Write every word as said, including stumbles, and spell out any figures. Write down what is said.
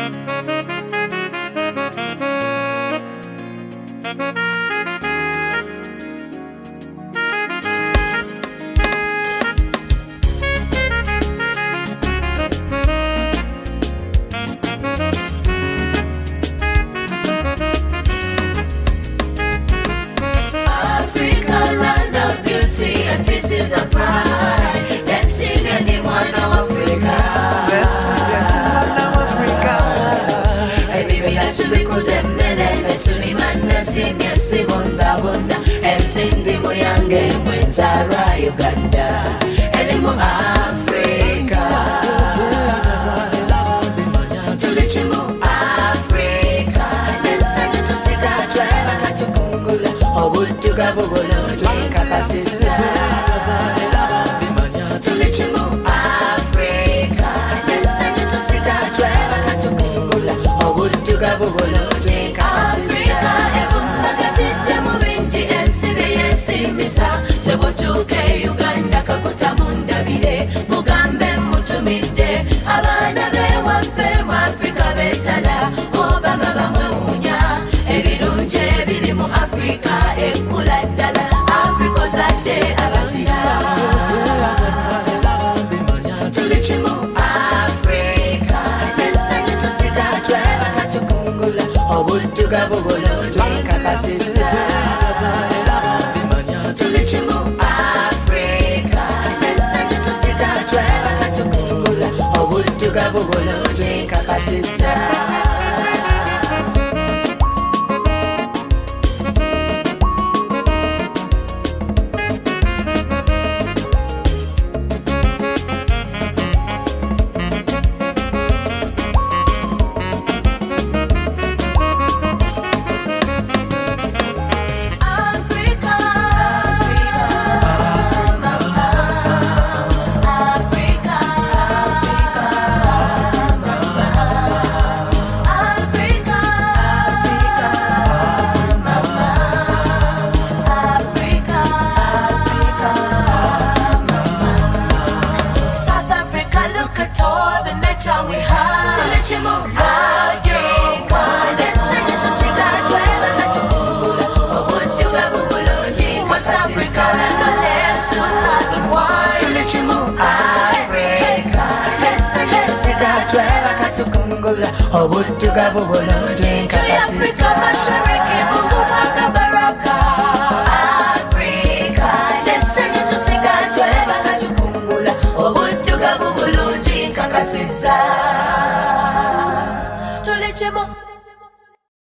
And this is a pride. Let's sing anyone of Africa. Let's sing anyone of Africa. Hey baby, that's because I'm men and to man sing and sing on the wonder and sing the Moyange when Zara Uganda. Elimo Africa. To let you move Africa. Let's sing it to stick a drive a katukungula. Or would you go to Kapasisa? To let you move Africa. Let's send you to stick a drive a katukungula. Or would you go to Kapasisa? Everyone got it, the Movinji and C B S Misa. The Botuke, Uganda, Kakuta Munda Vide, Mugambe Mutumide, Abana Bewa Fem Africa Betala, Obama Bamunya, Evidunje, Bilimu Africa, Ekula Dala. To let you move Africa. Let's send you to stick a drive a katukungula. Or would you go to Kapasisa? To let you move Africa. Let's send you to stick a drive a katukungula. Or would you go to Kapasisa? We have to let you move out your one. Let's sing it to sing that drive and let you move. Oh, would you go to West Africa and no less than one. To let you move Africa. Let's sing it to sing that drive and let you move. Oh, would you go to Africa? Mashariki, Mungu Maka Baraka. Africa. Let's sing it to sing that drive and let you move. Oh, would you go to Kakasisa? To let you move.